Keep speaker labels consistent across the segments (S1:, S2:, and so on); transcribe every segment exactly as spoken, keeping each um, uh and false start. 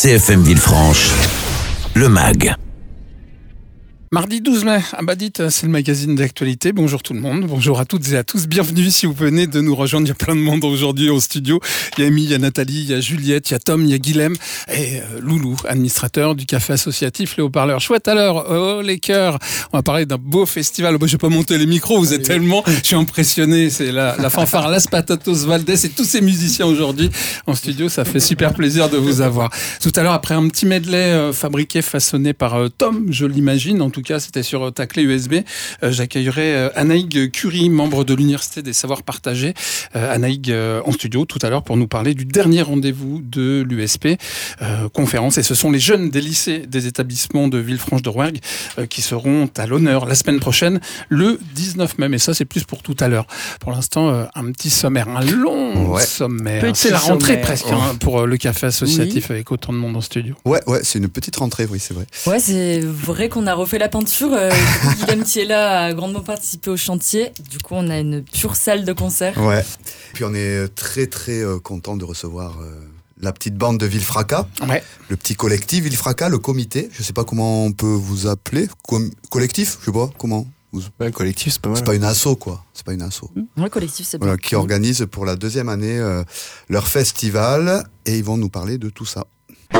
S1: C F M Villefranche, le M A G.
S2: Mardi douze mai, Abadit, c'est le magazine d'actualité. Bonjour tout le monde, bonjour à toutes et à tous. Bienvenue si vous venez de nous rejoindre. Il y a plein de monde aujourd'hui au studio. Il y a Amy, il y a Nathalie, il y a Juliette, il y a Tom, il y a Guilhem et euh, Loulou, administrateur du café associatif Les Haut-Parleurs. Chouette alors, oh les cœurs. On va parler d'un beau festival. Bon, je vais pas monter les micros, vous êtes tellement, je suis impressionné. C'est la, la fanfare Las Patatos Valdés et tous ces musiciens aujourd'hui en studio. Ça fait super plaisir de vous avoir. Tout à l'heure, après un petit medley euh, fabriqué, façonné par euh, Tom, je l'imagine, en tout En tout cas, c'était sur ta clé U S B. Euh, j'accueillerai euh, Anaïg Curie, membre de l'Université des Savoirs Partagés. Euh, Anaïg euh, en studio tout à l'heure pour nous parler du dernier rendez-vous de l'U S P, euh, conférence. Et ce sont les jeunes des lycées des établissements de Villefranche-de-Rouergue euh, qui seront à l'honneur la semaine prochaine, le dix-neuf mai. Mais ça, c'est plus pour tout à l'heure. Pour l'instant, euh, un petit sommaire, un long ouais. sommaire. Petit c'est la rentrée sommaire. presque oh. hein, pour euh, le café associatif oui. avec autant de monde en studio.
S3: Ouais, ouais, c'est une petite rentrée, oui, c'est vrai.
S4: Ouais, c'est vrai qu'on a refait la peinture. Euh, Guilhem qui est là a grandement participé au chantier. Du coup, on a une pure salle de concert.
S3: Ouais. Puis on est très très euh, content de recevoir euh, la petite bande de Villefraca, ouais. le petit collectif Villefraca, le comité. Je sais pas comment on peut vous appeler. Com- collectif, je sais pas comment. Vous...
S5: Ouais, collectif, c'est pas mal.
S3: C'est pas une asso, quoi. C'est pas une asso.
S4: Ouais, collectif, c'est
S3: voilà,
S4: bien.
S3: Qui organise pour la deuxième année euh, leur festival et ils vont nous parler de tout ça.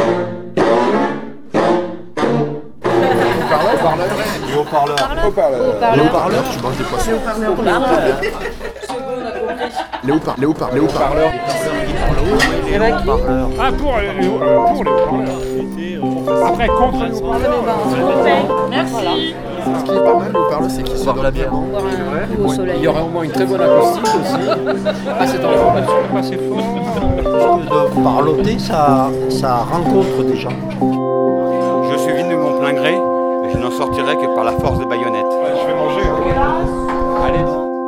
S5: Les haut-parleurs.
S6: Haut-parleurs.
S5: Les haut-parleurs, tu manges des poissons. Les haut-parleurs. Les haut-parleurs. Les haut-parleurs. Les haut-parleurs.
S6: Les haut-parleurs.
S7: Ah, pour les haut-parleurs. Après, contre les haut-parleurs.
S6: Merci.
S5: Ce qui est pas mal, les haut-parleurs, c'est qu'ils sont dans la bière.
S7: Il y aura au moins une très bonne acoustique aussi. Ah, c'est dans la formation, pas assez fort.
S8: De parloter, ça, ça rencontre des gens.
S9: Je suis venu de mon plein gré. Je n'en sortirai que par la force des baïonnettes.
S7: Ouais, je vais manger. Hein. Allez.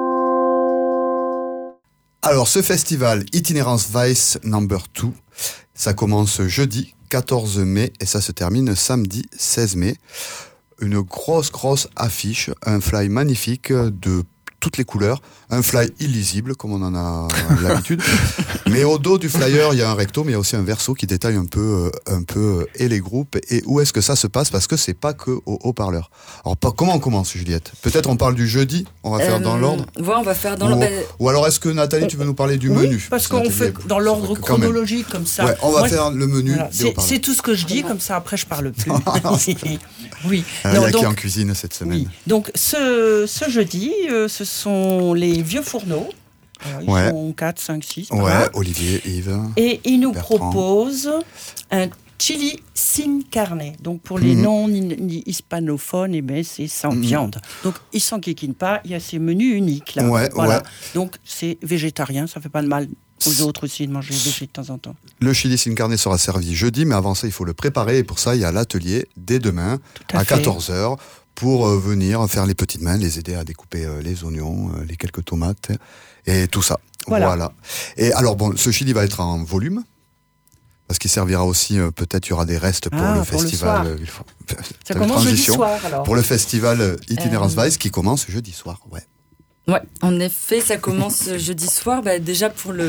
S3: Alors, ce festival Itinérance Vice Number deux, ça commence jeudi quatorze mai et ça se termine samedi seize mai. Une grosse, grosse affiche, un fly magnifique de toutes les couleurs, un fly illisible comme on en a l'habitude. Mais au dos du flyer, il y a un recto, mais il y a aussi un verso qui détaille un peu, un peu et les groupes et où est-ce que ça se passe parce que c'est pas que au haut-parleur. Alors pas, comment on commence, Juliette ? Peut-être on parle du jeudi, on va euh, faire dans l'ordre.
S4: Ouais, on va faire dans
S3: ou,
S4: l'ordre.
S3: Ou alors est-ce que Nathalie, tu veux nous parler du
S6: oui,
S3: menu ?
S6: Parce qu'on Nathalie, fait dans l'ordre chronologique comme ça.
S3: Ouais, on va
S6: Moi,
S3: faire le menu.
S6: Voilà, c'est, c'est tout ce que je dis, comme ça après je parle plus. oui.
S3: Euh, non, il y a donc, qui en cuisine cette semaine.
S6: Oui. Donc ce, ce jeudi, euh, ce sont les vieux fourneaux. Alors, ils
S3: ouais.
S6: sont quatre, cinq, six.
S3: Ouais, voilà. Olivier, Yves.
S6: Et ils nous
S3: Bertrand.
S6: proposent un chili sin carne. Donc pour les mmh. non-hispanophones, eh ben, c'est sans mmh. viande. Donc ils s'en s'enquiquinent pas, il y a ces menus uniques. Là.
S3: Ouais,
S6: voilà.
S3: ouais.
S6: Donc c'est végétarien, ça fait pas de mal aux autres aussi de manger végé de temps en temps.
S3: Le chili sin carne sera servi jeudi, mais avant ça, il faut le préparer. Et pour ça, il y a l'atelier dès demain à, à quatorze heures pour euh, venir faire les petites mains, les aider à découper euh, les oignons, euh, les quelques tomates et tout ça. Voilà. voilà. Et alors, bon, ce chili va être en volume. Parce qu'il servira aussi, euh, peut-être il y aura des restes pour
S6: ah,
S3: le
S6: pour
S3: festival.
S6: Le
S3: euh,
S6: ça commence jeudi soir alors.
S3: Pour le festival euh, Itinérance euh... Vice qui commence jeudi soir, ouais.
S4: Ouais, en effet, ça commence jeudi soir. Bah, déjà pour le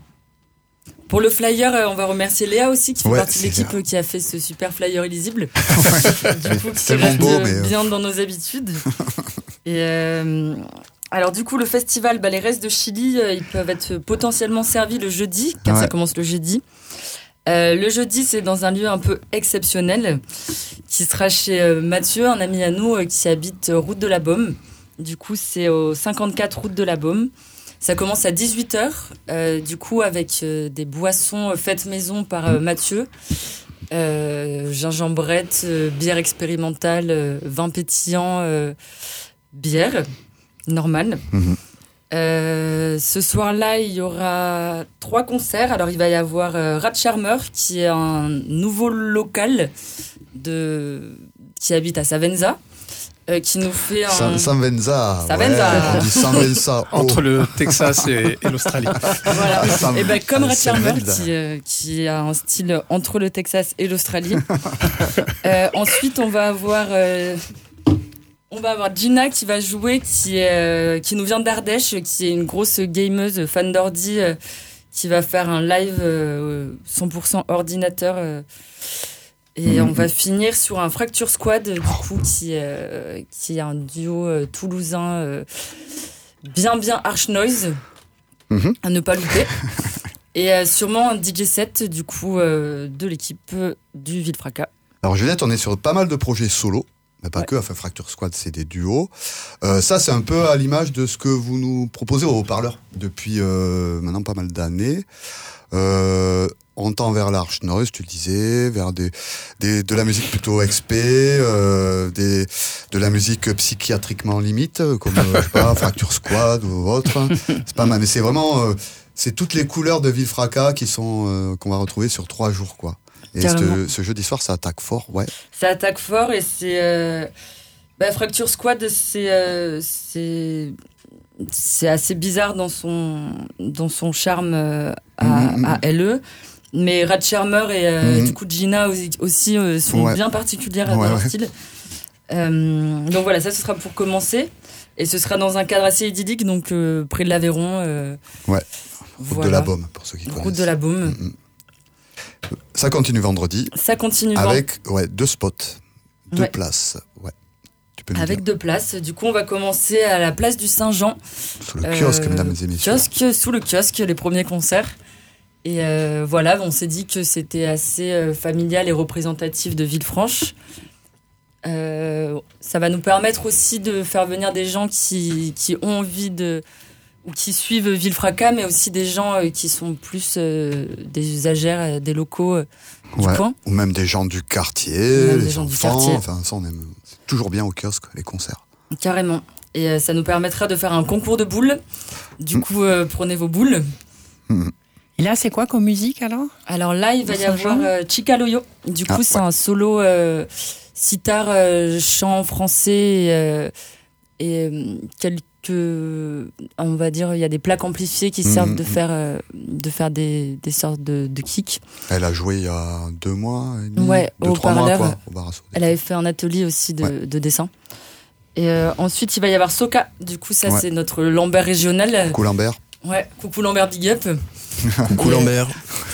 S4: pour le flyer, euh, on va remercier Léa aussi qui fait
S3: ouais,
S4: partie de l'équipe euh, qui a fait ce super flyer illisible.
S3: Ouais.
S4: Du coup, qui
S3: tellement
S4: reste
S3: beau, mais
S4: bien dans nos habitudes. Et euh, alors du coup, le festival, bah, les restes de chili, euh, ils peuvent être potentiellement servis le jeudi, car ouais. ça commence le jeudi. Euh, le jeudi, c'est dans un lieu un peu exceptionnel, qui sera chez euh, Mathieu, un ami à nous euh, qui habite euh, route de la Baume. Du coup, c'est au cinquante-quatre route de la Baume. Ça commence à dix-huit heures, euh, du coup, avec euh, des boissons euh, faites maison par euh, Mathieu. Euh, gingembrette, euh, bière expérimentale, euh, vin pétillant, euh, bière normale. Mmh. Euh, ce soir-là, il y aura trois concerts. Alors, il va y avoir euh, Rat Charmer, qui est un nouveau local de... qui habite à Savenza. Euh, qui nous fait un...
S3: San, Sanvenza.
S4: Savenza.
S3: Ouais, on dit Sanvenza. Oh.
S2: Entre le Texas et, et l'Australie.
S4: Voilà. Et ben comme Rat Charmer, qui, euh, qui a un style entre le Texas et l'Australie. euh, ensuite, on va avoir... Euh, on va avoir Gina qui va jouer, qui, est, euh, qui nous vient d'Ardèche, qui est une grosse gameuse, fan d'ordi, euh, qui va faire un live euh, cent pour cent ordinateur. Euh, et mmh. on va finir sur un Fracture Squad, du coup, qui, euh, qui est un duo euh, toulousain euh, bien, bien Arch Noise, mmh. à ne pas louper. Et euh, sûrement un D J set, du coup, euh, de l'équipe euh, du Villefranca.
S3: Alors, Juliette, on est sur pas mal de projets solo. Mais pas
S4: ouais.
S3: que, enfin Fracture Squad, c'est des duos. Euh, ça, c'est un peu à l'image de ce que vous nous proposez aux haut-parleurs depuis euh, maintenant pas mal d'années. Euh, on tend vers l'Arch Noise, tu le disais, vers des, des, de la musique plutôt X P, euh, des, de la musique psychiatriquement limite, comme, euh, je sais pas, Fracture Squad ou autre. C'est pas mal, mais c'est vraiment, euh, c'est toutes les couleurs de Villefranca qui sont, euh, qu'on va retrouver sur trois jours, quoi. Et ce, ce jeudi soir, ça attaque fort, ouais.
S4: Ça attaque fort et c'est... Euh... Bah, Fracture Squad, c'est, euh, c'est... c'est assez bizarre dans son, dans son charme euh, à, mmh, à L E. Mais Rad Shermer et euh, mmh. du coup Gina aussi, aussi euh, sont ouais. bien particulières ouais, dans leur ouais. style. Euh, donc voilà, ça ce sera pour commencer. Et ce sera dans un cadre assez idyllique, donc euh, près de l'Aveyron. Euh,
S3: ouais, route voilà. de la Baume, pour ceux qui connaissent.
S4: Route de la Baume.
S3: Mmh. Ça continue vendredi.
S4: Ça continue
S3: avec ouais, deux spots, deux
S4: ouais.
S3: places. Ouais. Tu peux nous
S4: avec
S3: dire.
S4: deux places. Du coup, on va commencer à la place du Saint-Jean.
S3: Sous le kiosque, euh, mesdames et messieurs.
S4: Kiosque, sous le kiosque, les premiers concerts. Et euh, voilà, on s'est dit que c'était assez euh, familial et représentatif de Villefranche. Euh, ça va nous permettre aussi de faire venir des gens qui, qui ont envie de... ou qui suivent Villefranca, mais aussi des gens euh, qui sont plus euh, des usagères, euh, des locaux euh, du
S3: ouais,
S4: coin.
S3: Ou même des gens du quartier,
S4: même
S3: les
S4: des gens
S3: enfants,
S4: du quartier.
S3: Enfin, ça, on aime. C'est toujours bien au kiosque, les concerts.
S4: Carrément. Et euh, ça nous permettra de faire un concours de boules. Du mmh. coup, euh, prenez vos boules.
S6: Mmh. Et là, c'est quoi comme musique, alors ?
S4: Alors là, il va y avoir euh, Chica Loyo. Du coup, ah, c'est ouais. un solo euh, sitar, euh, chant français euh, et euh, quelques... que on va dire il y a des plaques amplifiées qui mmh, servent de faire euh, de faire des, des sortes de, de kicks.
S3: Elle a joué il y a deux mois et demi,
S4: ouais,
S3: deux
S4: au
S3: trois mois quoi,
S4: au bar Asso. Elle avait fait un atelier aussi de, ouais. de dessin. Et euh, ensuite il va y avoir Soka. Du coup ça ouais. c'est notre Lambert régional.
S3: Coucou Lambert.
S4: Ouais, coucou Lambert big up.
S10: Coucou Lambert.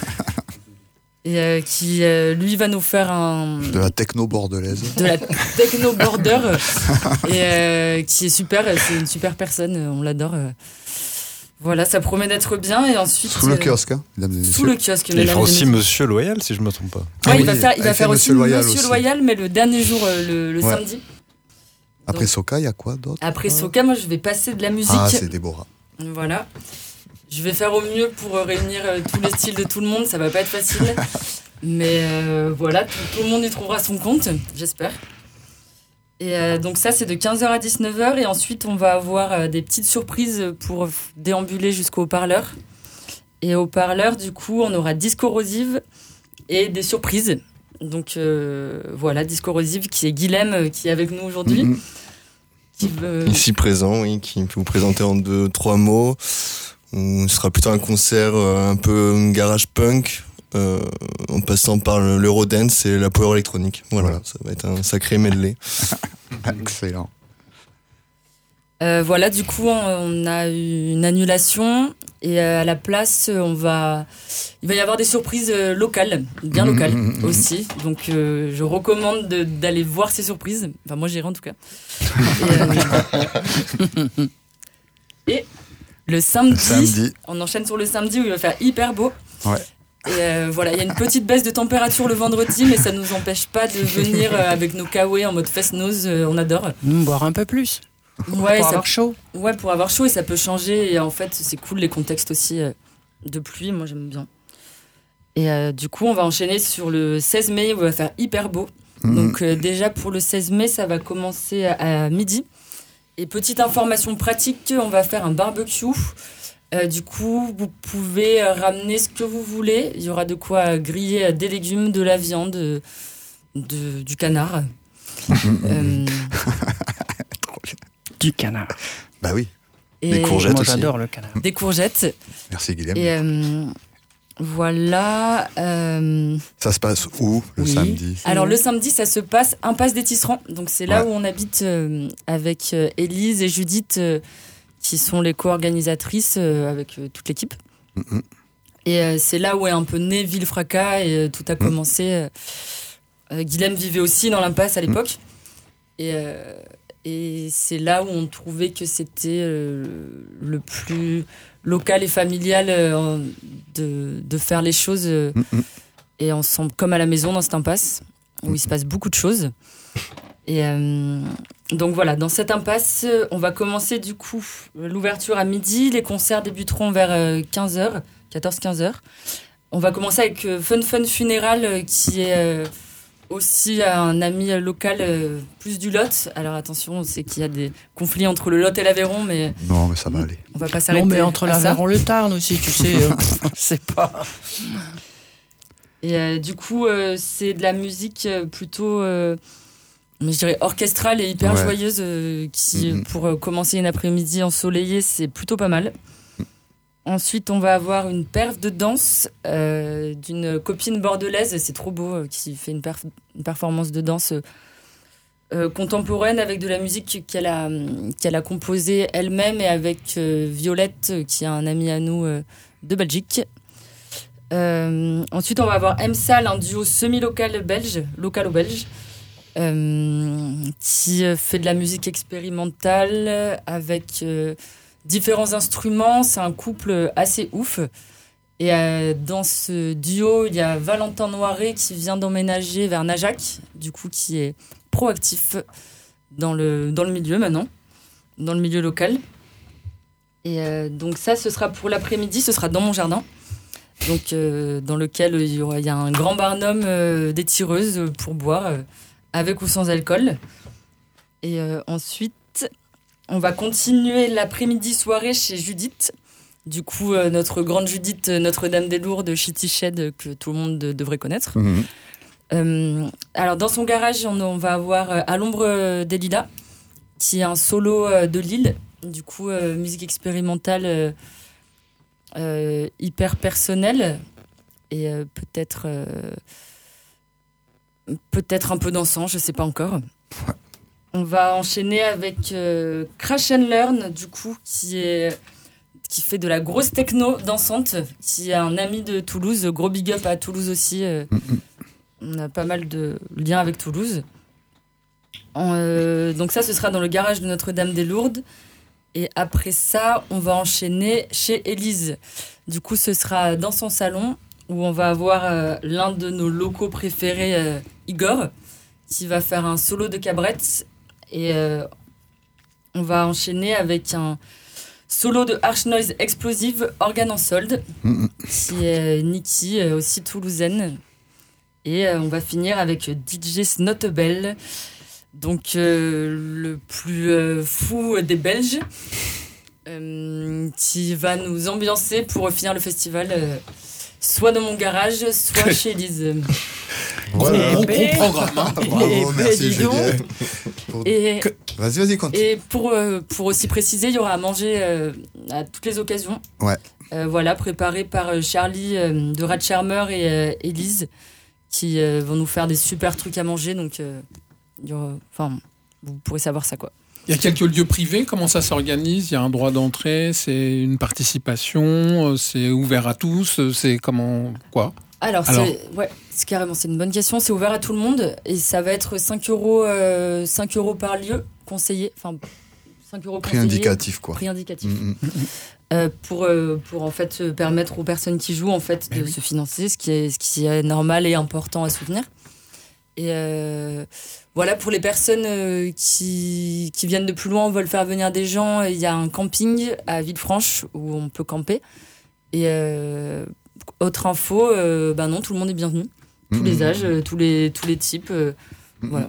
S4: Et euh, qui, euh, lui, va nous faire un...
S3: De la techno bordelaise.
S4: De la techno border. et euh, qui est super, c'est une super personne, on l'adore. Voilà, ça promet d'être bien. Et ensuite...
S3: Sous le kiosque, hein, mesdames et messieurs.
S4: Sous le kiosque.
S10: Il fera aussi Monsieur Loyal, si je ne me trompe pas.
S4: Ouais,
S3: ah,
S4: il
S3: oui,
S4: va faire, il va faire aussi Monsieur Loyal,
S3: aussi.
S4: Loyal, mais le dernier jour, le, le
S3: ouais.
S4: samedi.
S3: Après
S4: Donc,
S3: Soka, il y a quoi d'autre ?
S4: Après Soka, moi, je vais passer de la musique.
S3: Ah, c'est Déborah.
S4: Voilà. Je vais faire au mieux pour réunir tous les styles de tout le monde. Ça va pas être facile. Mais euh, voilà, tout, tout le monde y trouvera son compte, j'espère. Et euh, donc ça, c'est de quinze heures à dix-neuf heures. Et ensuite, on va avoir euh, des petites surprises pour déambuler jusqu'au haut-parleur. Et au haut-parleur, du coup, on aura Disco Rosive et des surprises. Donc euh, voilà, Disco Rosive, qui est Guilhem, qui est avec nous aujourd'hui.
S3: Mm-hmm.
S4: Qui veut...
S10: Ici présent, oui, qui peut vous présenter en deux, trois mots. Ce sera plutôt un concert euh, un peu garage punk, euh, en passant par l'Eurodance et la power électronique. Voilà, voilà, ça va être un sacré medley.
S3: Excellent.
S4: Euh, voilà, du coup, on, on a eu une annulation et euh, à la place, on va, il va y avoir des surprises euh, locales, bien locales mmh, mmh, aussi. Donc, euh, je recommande de, d'aller voir ces surprises. Enfin, moi, j'irai en tout cas. Et, euh, et le samedi, le samedi, on enchaîne sur le samedi où il va faire hyper beau.
S3: Ouais.
S4: Et euh, voilà, il y a une petite baisse de température le vendredi, mais ça ne nous empêche pas de venir euh, avec nos kawaii en mode fest-nose, euh, on adore.
S6: Mmh, boire un peu plus.
S4: Ouais,
S6: pour
S4: ça,
S6: avoir chaud.
S4: Ouais, pour avoir chaud et ça peut changer. Et en fait, c'est cool les contextes aussi euh, de pluie, moi j'aime bien. Et euh, du coup, on va enchaîner sur le seize mai où il va faire hyper beau. Mmh. Donc euh, déjà pour le seize mai, ça va commencer à, à midi. Et petite information pratique, on va faire un barbecue. Euh, du coup, vous pouvez ramener ce que vous voulez. Il y aura de quoi griller des légumes, de la viande, de, de, du canard. euh...
S6: Du canard.
S3: Bah oui.
S4: Et
S10: des courgettes
S6: moi,
S10: aussi.
S6: J'adore le canard.
S4: Des courgettes.
S3: Merci Guilhem.
S4: Et euh, voilà. Euh...
S3: Ça se passe où le
S4: oui.
S3: samedi ?
S4: Alors le samedi, ça se passe impasse des Tisserands. Donc c'est là
S3: ouais.
S4: où on habite euh, avec euh, Élise et Judith, euh, qui sont les co-organisatrices euh, avec euh, toute l'équipe.
S3: Mm-hmm.
S4: Et euh, c'est là où est un peu né Villefracas et euh, tout a commencé. Euh, euh, Guilhem vivait aussi dans l'impasse à l'époque. Mmh. Et, euh, et c'est là où on trouvait que c'était euh, le plus local et familial euh, de, de faire les choses euh, mmh. et ensemble, comme à la maison dans cette impasse, où mmh. il se passe beaucoup de choses. Et euh, donc voilà, dans cette impasse, on va commencer du coup l'ouverture à midi. Les concerts débuteront vers quinze heures, quatorze quinze heures. On va commencer avec euh, Fun Fun Funéral, euh, qui est euh, aussi un ami local, euh, plus du Lot. Alors attention, on sait qu'il y a des conflits entre le Lot et l'Aveyron, mais...
S3: Non, mais ça va aller.
S4: On va pas s'arrêter.
S6: Non, mais entre l'Aveyron et le Tarn aussi, tu sais, euh, c'est pas...
S4: Et euh, du coup, euh, c'est de la musique plutôt... Euh, je dirais orchestrale et hyper ouais. joyeuse euh, qui, mm-hmm. pour euh, commencer une après-midi ensoleillée, c'est plutôt pas mal. Mm. Ensuite, on va avoir une perf de danse euh, d'une copine bordelaise, c'est trop beau, euh, qui fait une, perf- une performance de danse euh, euh, contemporaine avec de la musique qu'elle a, qu'elle a composée elle-même et avec euh, Violette, qui est un ami à nous euh, de Belgique. Euh, ensuite, on va avoir M-Sal, un duo semi-local belge, localo-belge. Euh, qui fait de la musique expérimentale avec euh, différents instruments. C'est un couple assez ouf. Et euh, dans ce duo, il y a Valentin Noiret qui vient d'emménager vers Najac, du coup, qui est proactif dans le, dans le milieu maintenant, dans le milieu local. Et euh, donc ça, ce sera pour l'après-midi, ce sera dans mon jardin. Donc, euh, dans lequel il y, aura, il y a un grand barnum euh, des tireuses pour boire, euh, avec ou sans alcool. Et euh, ensuite, on va continuer l'après-midi soirée chez Judith. Du coup, euh, notre grande Judith, Notre-Dame-des-Lourdes, Shitty Shed, que tout le monde de, devrait connaître. Mmh. Euh, alors, dans son garage, on, on va avoir euh, À l'ombre des lilas, qui est un solo euh, de Lille. Du coup, euh, musique expérimentale euh, euh, hyper personnelle. Et euh, peut-être... Euh, Peut-être un peu dansant, je sais pas encore. Ouais. On va enchaîner avec euh, Crash and Learn, du coup, qui est qui fait de la grosse techno dansante, qui est un ami de Toulouse. Gros big up à Toulouse aussi. Euh, mm-hmm. On a pas mal de liens avec Toulouse. En, euh, donc ça, ce sera dans le garage de Notre-Dame-des-Lourdes. Et après ça, on va enchaîner chez Élise. Du coup, ce sera dans son salon, où on va avoir euh, l'un de nos locaux préférés, euh, Igor, qui va faire un solo de cabrette. Et euh, on va enchaîner avec un solo de Harsh Noise Explosive, organe en solde, mmh. qui est Nikki, euh, aussi toulousaine. Et euh, on va finir avec D J Snotebel, donc euh, le plus euh, fou des Belges, euh, qui va nous ambiancer pour finir le festival... Euh, soit dans mon garage, soit chez Elise.
S2: Voilà. Gros, gros programme. Hein.
S3: Bravo, merci Julien.
S4: Et,
S3: vas-y, vas-y, continue.
S4: Et pour, euh, pour aussi préciser, il y aura à manger euh, à toutes les occasions.
S3: Ouais.
S4: Euh, voilà, préparé par Charlie euh, de Rat Charmer et euh, Elise, qui euh, vont nous faire des super trucs à manger. Donc, euh, il y aura, enfin, vous pourrez savoir ça, quoi.
S2: Il y a quelques lieux privés, comment ça s'organise? Il y a un droit d'entrée, c'est une participation, c'est ouvert à tous, c'est comment, quoi?
S4: Alors, Alors c'est, ouais, c'est carrément, c'est une bonne question, c'est ouvert à tout le monde et ça va être cinq euros, euh, cinq euros par lieu conseillé, enfin cinq euros
S3: conseillé. Prix indicatif, quoi.
S4: Prix indicatif. Mmh. Euh, pour, euh, pour en fait permettre aux personnes qui jouent en fait de oui. se financer, ce qui est, ce qui est normal et important à soutenir. Et euh, voilà, pour les personnes euh, qui, qui viennent de plus loin, veulent faire venir des gens, il y a un camping à Villefranche où on peut camper. Et euh, autre info, euh, ben non, tout le monde est bienvenu. Tous mmh. les âges, euh, tous, les, tous les types. Euh, mmh. Voilà.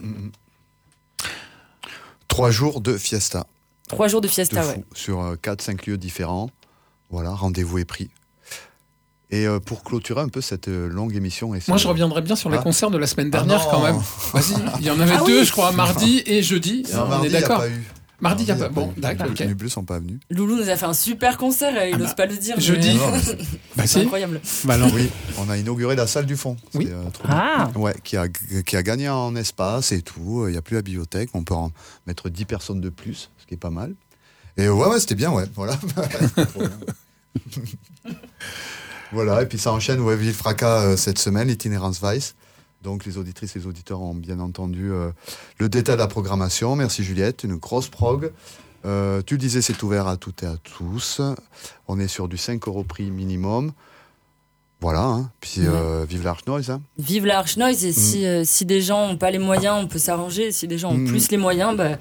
S3: Trois jours de fiesta.
S4: Trois jours de fiesta, de
S3: ouais. Sur euh, quatre cinq lieux différents. Voilà, rendez-vous est pris. Et euh, pour clôturer un peu cette euh, longue émission... Et
S2: Moi, je reviendrai bien sur les ah. concerts de la semaine dernière ah quand même. Vas-y, il y en avait ah deux, oui. je crois, mardi et jeudi.
S3: Non,
S2: on
S3: mardi,
S2: est d'accord.
S3: Y a pas eu.
S2: Mardi, il n'y a pas.
S3: Bon,
S2: Bon, d'accord.
S3: Les Canus Bleus ne sont pas venus.
S4: Loulou nous a fait un super concert, il n'ose ah bah, pas le dire.
S2: Jeudi.
S4: Mais...
S3: c'est
S2: bah,
S4: c'est incroyable.
S3: Bah alors, oui, on a inauguré la salle du fond.
S2: Oui.
S3: Euh, trop
S6: ah.
S3: Ouais, qui a, qui a gagné en espace et tout. Il n'y a plus la bibliothèque. On peut en mettre dix personnes de plus, ce qui est pas mal. Et ouais, ouais c'était bien, ouais. Voilà. Voilà, et puis ça enchaîne ouais, Villefranca euh, cette semaine, Itinérance Vice. Donc les auditrices et les auditeurs ont bien entendu euh, le détail de la programmation. Merci Juliette, une grosse prog. Euh, tu le disais, c'est ouvert à toutes et à tous. On est sur du cinq euros prix minimum. Voilà, hein. Puis euh, ouais. Vive l'Arch Noise. Hein.
S4: Vive l'Arch Noise, et mmh. si, euh, si des gens n'ont pas les moyens, on peut s'arranger. Si des gens ont mmh. plus les moyens, bah,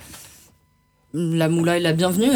S4: la moula est la bienvenue.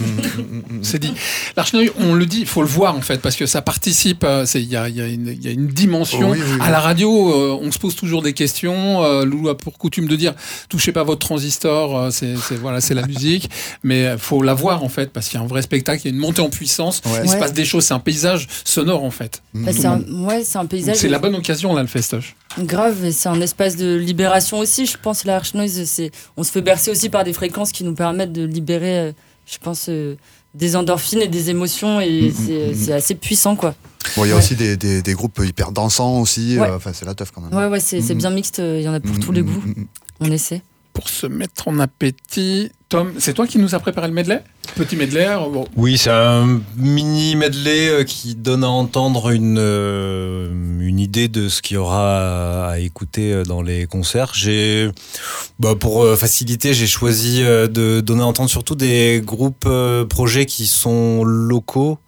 S2: C'est dit. L'Arch Noise, on le dit, il faut le voir en fait, parce que ça participe. Il y a, y, a y a une dimension. Oh, oui, oui, oui. À la radio, euh, on se pose toujours des questions. Euh, Loulou a pour coutume de dire touchez pas votre transistor, euh, c'est, c'est, voilà, c'est la musique. Mais il faut la voir en fait, parce qu'il y a un vrai spectacle, il y a une montée en puissance. Ouais. Il ouais. se passe des choses, c'est un paysage sonore en fait.
S4: Bah, c'est, un, ouais, c'est un paysage.
S2: Donc, c'est la bonne occasion là, le festoche.
S4: Grave, et c'est un espace de libération aussi. Je pense que l'Arch Noise, c'est, on se fait bercer aussi par des fréquences qui nous permettent de libérer, euh, je pense, euh, des endorphines et des émotions, et mmh, c'est, mmh. c'est assez puissant, quoi.
S3: Bon, il y a ouais. aussi des, des, des groupes hyper dansants aussi. Ouais. Enfin, euh, c'est la teuf quand même.
S4: Ouais, ouais, c'est, mmh. c'est bien mixte. Il y en a pour mmh. tous les goûts. Mmh. On essaie.
S2: Pour se mettre en appétit, Tom, c'est toi qui nous as préparé le medley ? Petit medley bon.
S11: Oui, c'est un mini medley qui donne à entendre une, euh, une idée de ce qu'il y aura à écouter dans les concerts. J'ai, bah pour faciliter, j'ai choisi de donner à entendre surtout des groupes euh, projets qui sont locaux.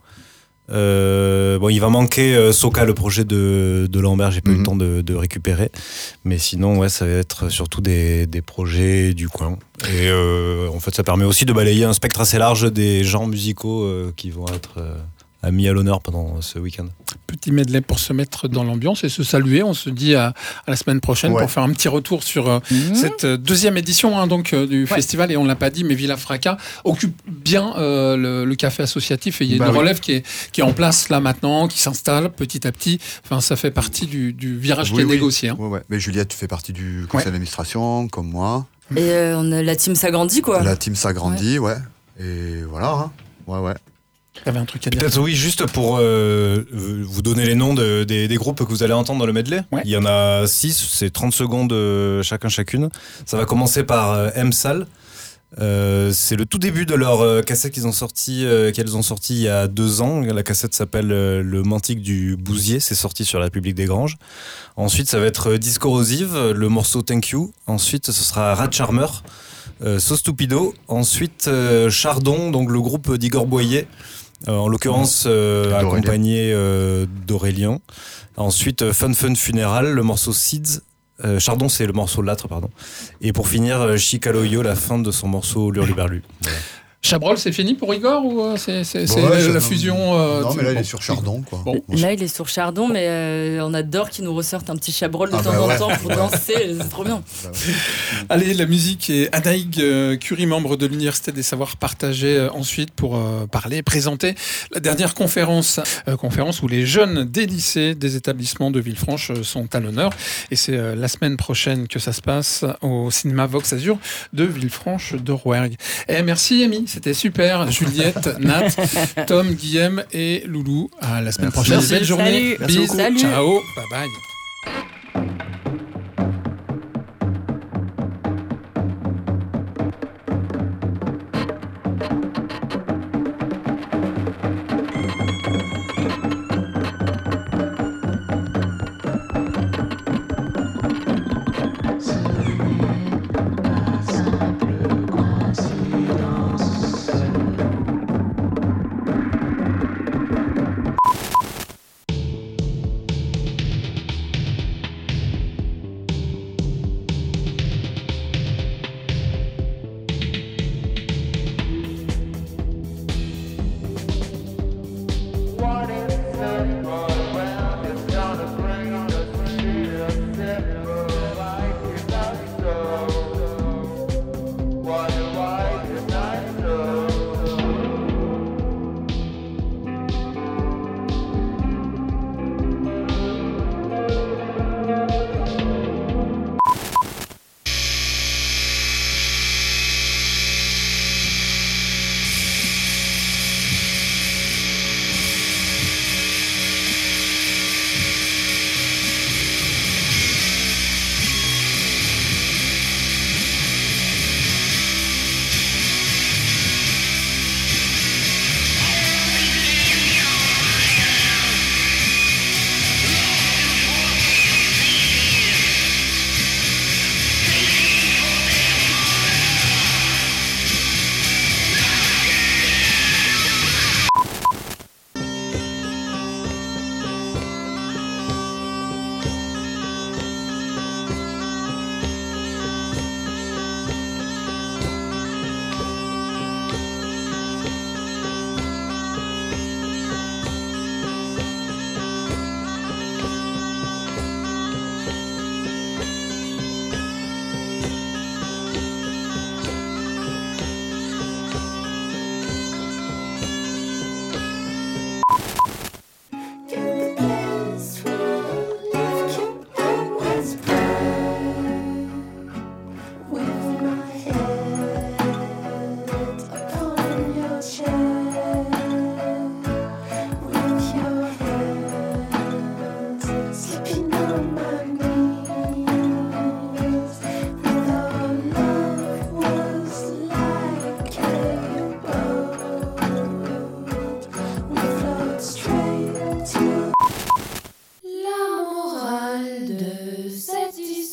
S11: Euh, bon, il va manquer euh, Soka, le projet de, de Lambert, j'ai pas mm-hmm. eu le temps de, de récupérer, mais sinon ouais, ça va être surtout des, des projets du coin, et euh, en fait ça permet aussi de balayer un spectre assez large des genres musicaux euh, qui vont être euh, mis à l'honneur pendant ce week-end.
S2: Petit medley pour se mettre dans l'ambiance et se saluer. On se dit à, à la semaine prochaine ouais. pour faire un petit retour sur euh, mmh. cette deuxième édition hein, donc, euh, du ouais. festival. Et on ne l'a pas dit, mais Villefranca occupe bien euh, le, le café associatif. Et il y a bah une oui. relève qui est, qui est en place là maintenant, qui s'installe petit à petit. Enfin, ça fait partie du, du virage oui, qui est oui. négocié. Hein.
S3: Ouais, ouais. Mais Juliette, tu fais partie du conseil ouais. d'administration, comme moi.
S4: Et euh, on a, la team s'agrandit, quoi.
S3: La team s'agrandit, ouais. ouais. Et voilà. Hein. Ouais, ouais.
S2: T'avais un truc à dire.
S11: Peut-être oui, juste pour euh, vous donner les noms de, des, des groupes que vous allez entendre dans le medley. Ouais. Il y en a six, c'est trente secondes euh, chacun chacune. Ça va commencer par euh, M-Sal. Euh, c'est le tout début de leur euh, cassette qu'ils ont sorti, euh, qu'elles ont sorti il y a deux ans. La cassette s'appelle euh, Le Mantique du Bousier. C'est sorti sur la République des Granges. Ensuite, ça va être Discorrosive, le morceau Thank You. Ensuite, ce sera Rat Charmer, euh, So Stupido. Ensuite, euh, Chardon, donc le groupe d'Igor Boyer. Euh, en l'occurrence euh, accompagné euh, d'Aurélien. Ensuite euh, Fun Fun Funeral, le morceau Seeds. Euh, Chardon, c'est le morceau L'âtre, pardon. Et pour finir, euh, Chicaloyo, la fin de son morceau Lurluberlu. Voilà.
S2: Chabrol, c'est fini pour Igor ou euh, c'est, c'est, c'est ouais, la, la fusion euh,
S3: Non, mais là, il est sur Chardon, quoi.
S4: Bon. Là, il est sur Chardon, mais euh, on adore qu'il nous ressorte un petit Chabrol de ah temps bah en ouais. temps pour danser. C'est trop bien. Bah ouais.
S2: Allez, la musique est Anaïg euh, Curie, membre de l'Université des Savoirs Partagés, euh, ensuite pour euh, parler, présenter la dernière conférence, euh, conférence où les jeunes des lycées, des établissements de Villefranche euh, sont à l'honneur. Et c'est euh, la semaine prochaine que ça se passe au cinéma Vox Azur de Villefranche de Rouergue. Et merci, Amy. C'était super. Juliette, Nat, Tom, Guillaume et Loulou. À la semaine Merci. prochaine. Belle journée.
S4: Salut.
S2: Bisous.
S4: Salut.
S2: Ciao. Bye bye.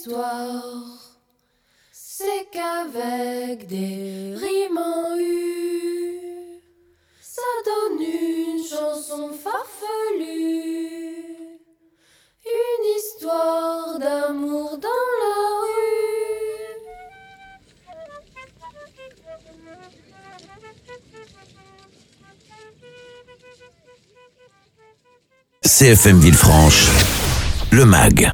S12: histoire, c'est qu'avec des rimes en U, ça donne une chanson farfelue, une histoire d'amour dans la rue.
S1: C F M Villefranche, le MAG.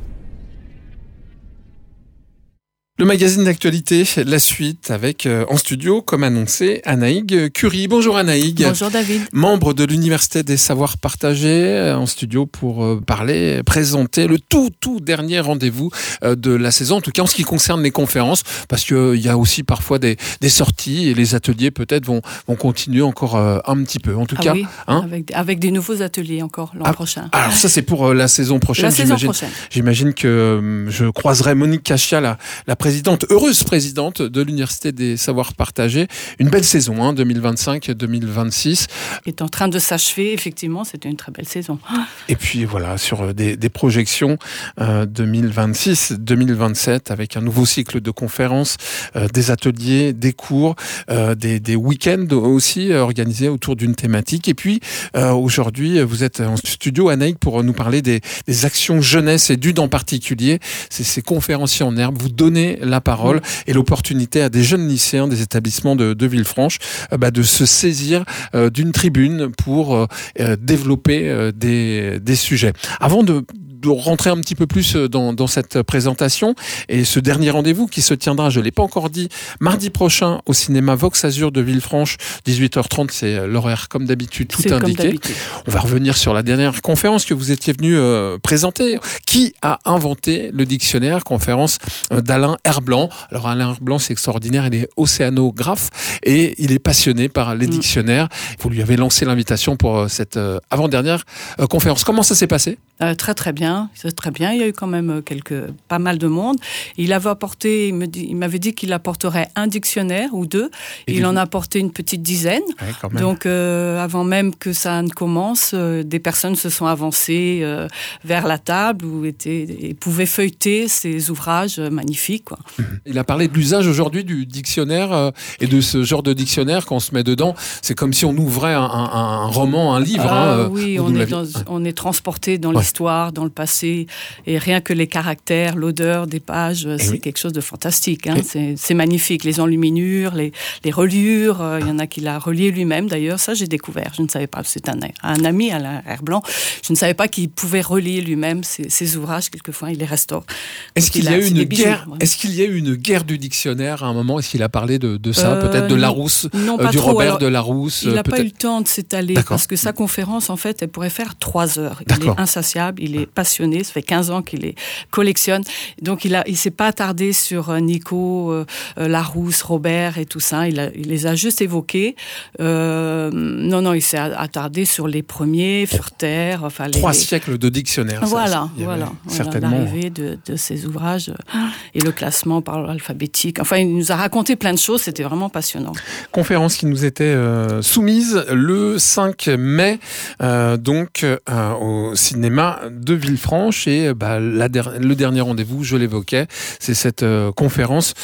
S2: Le magazine d'actualité, la suite avec, euh, en studio, comme annoncé, Anaïg Curie. Bonjour Anaïg.
S13: Bonjour David.
S2: Membre de l'Université des Savoirs Partagés, euh, en studio pour euh, parler, présenter le tout, tout dernier rendez-vous euh, de la saison, en tout cas en ce qui concerne les conférences, parce qu'il euh, y a aussi parfois des, des sorties et les ateliers peut-être vont, vont continuer encore euh, un petit peu. En tout
S13: ah
S2: cas,
S13: oui,
S2: hein
S13: avec, avec des nouveaux ateliers encore l'an
S2: ah,
S13: prochain.
S2: Alors ça c'est pour euh, la saison prochaine.
S13: La saison
S2: j'imagine,
S13: prochaine.
S2: J'imagine que euh, je croiserai Monique Cachia, la, la présidente, heureuse présidente de l'Université des Savoirs Partagés. Une belle saison, hein, deux mille vingt-cinq deux mille vingt-six.
S13: Qui est en train de s'achever, effectivement, c'était une très belle saison.
S2: Et puis voilà, sur des, des projections euh, deux mille vingt-six deux mille vingt-sept, avec un nouveau cycle de conférences, euh, des ateliers, des cours, euh, des, des week-ends aussi euh, organisés autour d'une thématique. Et puis euh, aujourd'hui, vous êtes en studio, Anaïg, pour nous parler des, des actions jeunesse et d'U D en particulier. C'est ces conférenciers en herbe. Vous donnez la parole et l'opportunité à des jeunes lycéens des établissements de, de Villefranche euh, bah, de se saisir euh, d'une tribune pour euh, euh, développer euh, des, des sujets. Avant de de rentrer un petit peu plus dans, dans cette présentation et ce dernier rendez-vous qui se tiendra, je ne l'ai pas encore dit, mardi prochain au cinéma Vox Azur de Villefranche, dix-huit heures trente, c'est l'horaire comme d'habitude, tout
S13: c'est
S2: indiqué.
S13: d'habitude.
S2: On va revenir sur la dernière conférence que vous étiez venu euh, présenter. Qui a inventé le dictionnaire? Conférence euh, d'Alain Herblanc. Alors Alain Herblanc, c'est extraordinaire, il est océanographe et il est passionné par les mmh. dictionnaires. Vous lui avez lancé l'invitation pour euh, cette euh, avant-dernière euh, conférence. Comment ça s'est passé?
S13: Euh, très très bien, c'est très bien. Il y a eu quand même quelques, pas mal de monde. Il avait apporté, il, me dit, il m'avait dit qu'il apporterait un dictionnaire ou deux. Et il en a apporté une petite dizaine.
S2: Ouais, quand même.
S13: Donc euh, avant même que ça ne commence, euh, des personnes se sont avancées euh, vers la table où étaient, et pouvaient feuilleter ces ouvrages magnifiques, quoi.
S2: Il a parlé de l'usage aujourd'hui du dictionnaire euh, et de ce genre de dictionnaire quand on se met dedans. C'est comme si on ouvrait un, un, un roman, un livre.
S13: Ah,
S2: hein,
S13: oui, on est, dans, on est transporté dans ouais. l'histoire, dans le passé, et rien que les caractères, l'odeur des pages, et c'est oui. quelque chose de fantastique. Hein. C'est, c'est magnifique, les enluminures, les, les reliures. Il euh, y en a qui l'a relié lui-même d'ailleurs. Ça, j'ai découvert. Je ne savais pas. C'est un, un ami, Alain Herblanc. Je ne savais pas qu'il pouvait relier lui-même ses, ses ouvrages. Quelquefois, il les restaure.
S2: Est-ce qu'il, y a eu une guerre, ouais. est-ce qu'il y a eu une guerre du dictionnaire à un moment? Est-ce qu'il a parlé de, de ça? euh, Peut-être de Larousse,
S13: non,
S2: euh, du
S13: trop.
S2: Robert
S13: Alors,
S2: de Larousse.
S13: Il n'a
S2: peut-être...
S13: pas eu le temps de s'étaler. D'accord. Parce que sa conférence, en fait, elle pourrait faire trois heures.
S2: D'accord.
S13: Il est insatiable, il est passionné. Ça fait quinze ans qu'il les collectionne. Donc, il ne il s'est pas attardé sur Nico, euh, Larousse, Robert et tout ça. Il, a, il les a juste évoqués. Euh, non, non, il s'est attardé sur les premiers, Furter. Enfin, les,
S2: Trois siècles de dictionnaire.
S13: Voilà,
S2: ça,
S13: voilà.
S2: Certainement.
S13: Voilà, l'arrivée de, de ces ouvrages et le classement par alphabétique. Enfin, il nous a raconté plein de choses. C'était vraiment passionnant.
S2: Conférence qui nous était euh, soumise le cinq mai, euh, donc euh, au cinéma de Villefranche. Et bah, la der- le dernier rendez-vous, je l'évoquais, c'est cette euh, conférence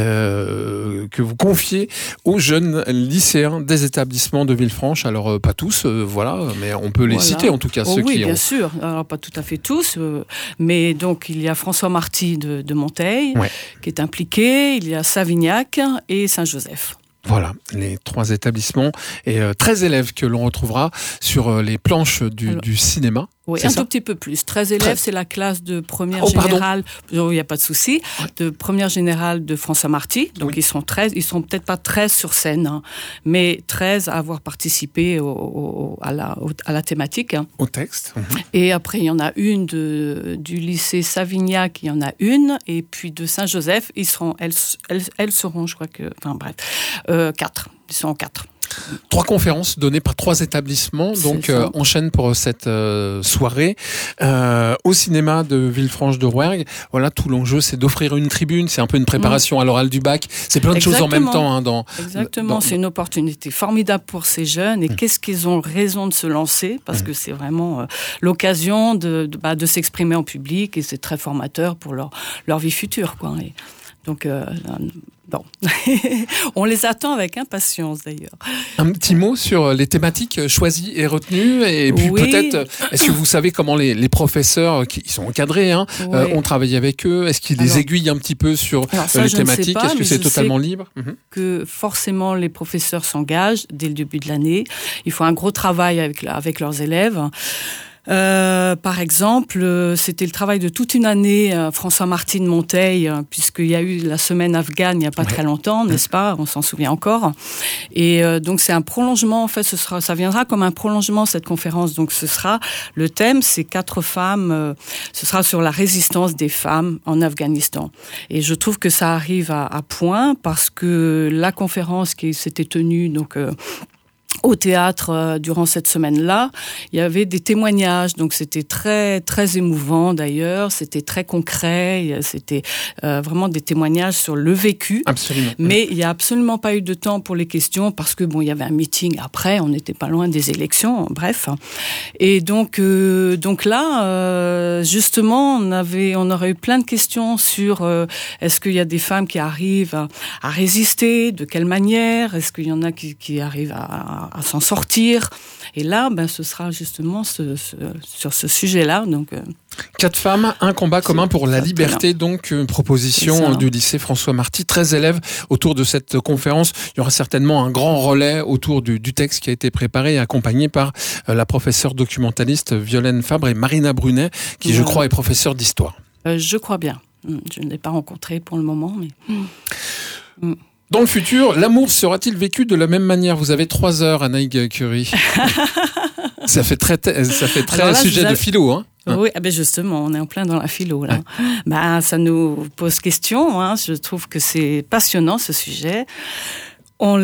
S2: euh, que vous confiez aux jeunes lycéens des établissements de Villefranche. Alors, euh, pas tous, euh, voilà, mais on peut les
S13: voilà.
S2: citer en tout cas,
S13: oh,
S2: ceux
S13: oui,
S2: qui
S13: bien
S2: ont...
S13: sûr. Alors, pas tout à fait tous, euh, mais donc il y a François Marty de, de Monteil
S2: ouais.
S13: qui est impliqué, il y a Savignac et Saint-Joseph.
S2: Voilà, les trois établissements et euh, treize élèves que l'on retrouvera sur euh, les planches du, Alors, du cinéma.
S13: Oui,
S2: c'est
S13: un
S2: ça
S13: tout petit peu plus. treize élèves, treize. C'est la classe de première
S2: oh,
S13: générale. Il n'y a pas de souci. De première générale de François Marty. Donc, oui. ils sont treize. Ils sont peut-être pas treize sur scène, hein, mais treize à avoir participé au, au, à, la, au, à la thématique. Hein.
S2: Au texte. Mmh.
S13: Et après, il y en a une de, du lycée Savignac, il y en a une. Et puis de Saint-Joseph, ils seront, elles, elles, elles seront, je crois que, enfin bref, euh, quatre. Ils sont quatre.
S2: Trois conférences données par trois établissements, donc euh, enchaîne pour cette euh, soirée. Euh, au cinéma de Villefranche-de-Rouergue, voilà, tout l'enjeu, c'est d'offrir une tribune, c'est un peu une préparation mmh. à l'oral du bac, c'est plein de Exactement. choses en même temps. Hein, dans,
S13: Exactement,
S2: dans...
S13: c'est une opportunité formidable pour ces jeunes, et mmh. qu'est-ce qu'ils ont raison de se lancer, parce mmh. que c'est vraiment euh, l'occasion de, de, bah, de s'exprimer en public, et c'est très formateur pour leur, leur vie future, quoi. Et donc, euh, bon, on les attend avec impatience d'ailleurs.
S2: Un petit mot sur les thématiques choisies et retenues, et puis oui. peut-être, est-ce que vous savez comment les, les professeurs, qui sont encadrés, hein, oui. euh, ont travaillé avec eux? Est-ce qu'ils les aiguillent un petit peu sur ça, les thématiques? Pas, Est-ce que c'est totalement libre?
S13: Que forcément les professeurs s'engagent dès le début de l'année. Il faut un gros travail avec, avec leurs élèves. Euh, par exemple, euh, c'était le travail de toute une année, euh, François Martin Monteil, euh, puisqu'il y a eu la semaine afghane il n'y a pas ouais. très longtemps, n'est-ce pas? On s'en souvient encore. Et euh, donc c'est un prolongement, en fait, ce sera, ça viendra comme un prolongement, cette conférence. Donc ce sera, le thème, c'est quatre femmes, euh, ce sera sur la résistance des femmes en Afghanistan. Et je trouve que ça arrive à, à point, parce que la conférence qui s'était tenue, donc... Euh, au théâtre euh, durant cette semaine-là, il y avait des témoignages, donc c'était très très émouvant d'ailleurs, c'était très concret, c'était euh, vraiment des témoignages sur le vécu.
S2: Absolument.
S13: Mais il y a absolument pas eu de temps pour les questions, parce que bon, il y avait un meeting après, on n'était pas loin des élections, bref. Et donc euh, donc là, euh, justement, on avait on aurait eu plein de questions sur euh, est-ce qu'il y a des femmes qui arrivent à, à résister, de quelle manière, est-ce qu'il y en a qui, qui arrivent à, à à s'en sortir. Et là, ben, ce sera justement ce, ce, sur ce sujet-là. Donc, euh,
S2: Quatre femmes, un combat commun pour la liberté, donc une proposition du lycée François Marty. treize élèves autour de cette conférence. Il y aura certainement un grand relais autour du, du texte qui a été préparé et accompagné par euh, la professeure documentaliste Violaine Fabre et Marina Brunet, qui, ouais. je crois, est professeure d'histoire.
S13: Euh, je crois bien. Je ne l'ai pas rencontrée pour le moment, mais... Mm.
S2: Dans le futur, l'amour sera-t-il vécu de la même manière? Vous avez trois heures, Anaïg Curie. ça fait très, ça fait très là, sujet avez... de philo, hein.
S13: Oui, ah ben justement, on est en plein dans la philo là. Ouais. Ben, ça nous pose question. Hein. Je trouve que c'est passionnant ce sujet. On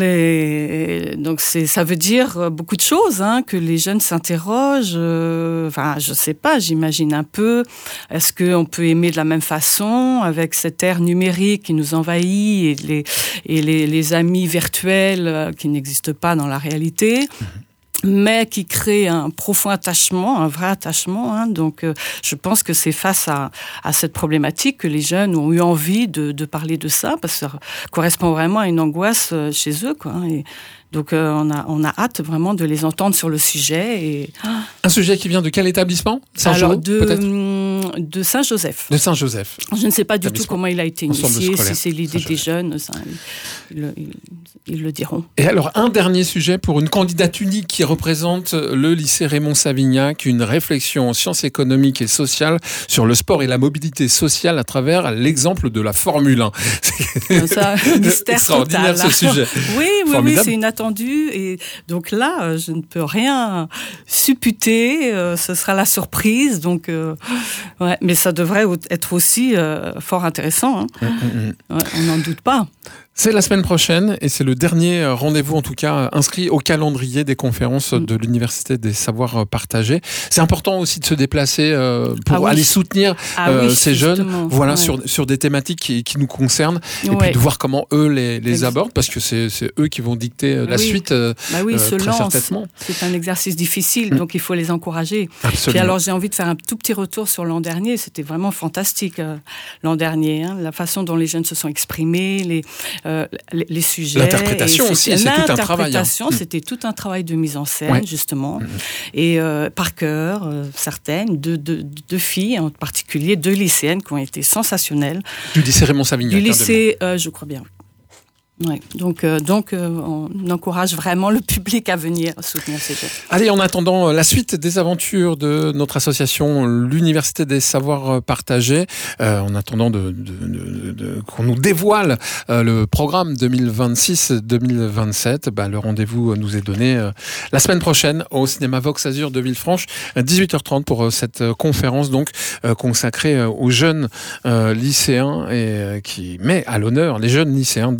S13: les donc c'est ça veut dire beaucoup de choses, hein, que les jeunes s'interrogent. Euh, enfin, je sais pas, j'imagine un peu. Est-ce qu'on peut aimer de la même façon avec cette ère numérique qui nous envahit et les et les, les amis virtuels qui n'existent pas dans la réalité? Mmh. Mais qui crée un profond attachement, un vrai attachement. Hein. Donc, euh, je pense que c'est face à, à cette problématique que les jeunes ont eu envie de, de parler de ça, parce que ça correspond vraiment à une angoisse chez eux, quoi. Et donc, euh, on a on a hâte vraiment de les entendre sur le sujet. Et...
S2: Un sujet qui vient de quel établissement? Saint-Jo,
S13: Alors, de,
S2: peut-être
S13: de Saint-Joseph.
S2: De Saint-Joseph.
S13: Je ne sais pas du tout comment il a été initié, si c'est l'idée des jeunes, ça, ils, ils, ils le diront.
S2: Et alors, un dernier sujet pour une candidate unique qui représente le lycée Raymond Savignac, une réflexion en sciences économiques et sociales sur le sport et la mobilité sociale à travers l'exemple de la Formule un.
S13: C'est ça, mystère
S2: extraordinaire
S13: total.
S2: Ce sujet.
S13: Oui, oui, oui, c'est inattendu. Et donc là, je ne peux rien supputer. Euh, ce sera la surprise. Donc, euh, ouais, mais ça devrait être aussi euh, fort intéressant. Hein. Mmh, mmh. Ouais, on n'en doute pas.
S2: C'est la semaine prochaine et c'est le dernier rendez-vous, en tout cas, inscrit au calendrier des conférences de l'Université des Savoirs Partagés. C'est important aussi de se déplacer euh, pour ah oui. aller soutenir
S13: ah
S2: euh,
S13: oui,
S2: ces jeunes, voilà,
S13: ouais.
S2: sur, sur des thématiques qui, qui nous concernent, et
S13: ouais.
S2: puis de voir comment eux les, les abordent, parce que c'est, c'est eux qui vont dicter la oui. suite, euh,
S13: bah oui,
S2: euh, très
S13: lance.
S2: certainement.
S13: C'est un exercice difficile, mmh. donc il faut les encourager.
S2: Absolument.
S13: Puis alors, j'ai envie de faire un tout petit retour sur l'an dernier. C'était vraiment fantastique, euh, l'an dernier, hein, la façon dont les jeunes se sont exprimés, les, euh, les, les sujets.
S2: L'interprétation aussi, c'est tout un travail.
S13: L'interprétation, hein. C'était tout un travail de mise en scène, ouais. justement. Mmh. Et euh, par cœur, euh, certaines, deux, deux, deux filles en particulier, deux lycéennes qui ont été sensationnelles.
S2: Du lycée Raymond Savignac.
S13: Du lycée, euh, je crois bien. Ouais. Donc, euh, donc euh, on encourage vraiment le public à venir soutenir ces jeunes.
S2: Allez, en attendant la suite des aventures de notre association, l'Université des Savoirs Partagés, euh, en attendant de, de, de, de, qu'on nous dévoile euh, le programme deux mille vingt-six deux mille vingt-sept, bah, le rendez-vous nous est donné euh, la semaine prochaine au cinéma Vox Azur de Villefranche, dix-huit heures trente pour euh, cette conférence donc euh, consacrée euh, aux jeunes euh, lycéens et euh, qui met à l'honneur les jeunes lycéens des établissements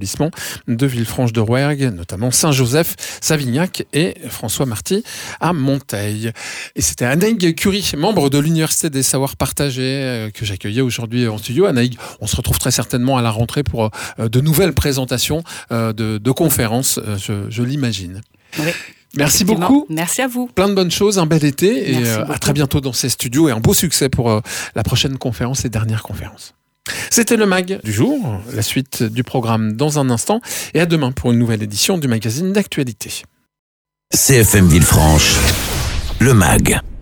S2: arrondissements de Villefranche-de-Rouergue, notamment Saint-Joseph, Savignac et François Marty à Monteil. Et c'était Anaïg Curie, membre de l'Université des Savoirs Partagés, que j'accueillais aujourd'hui en studio. Anaïg, on se retrouve très certainement à la rentrée pour de nouvelles présentations de, de conférences, je, je l'imagine.
S13: Oui.
S2: Merci beaucoup.
S13: Merci à vous.
S2: Plein de bonnes choses, un bel été et euh,
S13: beaucoup.
S2: À très bientôt dans ces studios et un beau succès pour euh, la prochaine conférence et dernière conférence. C'était le mag du jour, la suite du programme dans un instant et à demain pour une nouvelle édition du magazine d'actualité.
S1: C F M Villefranche, le mag.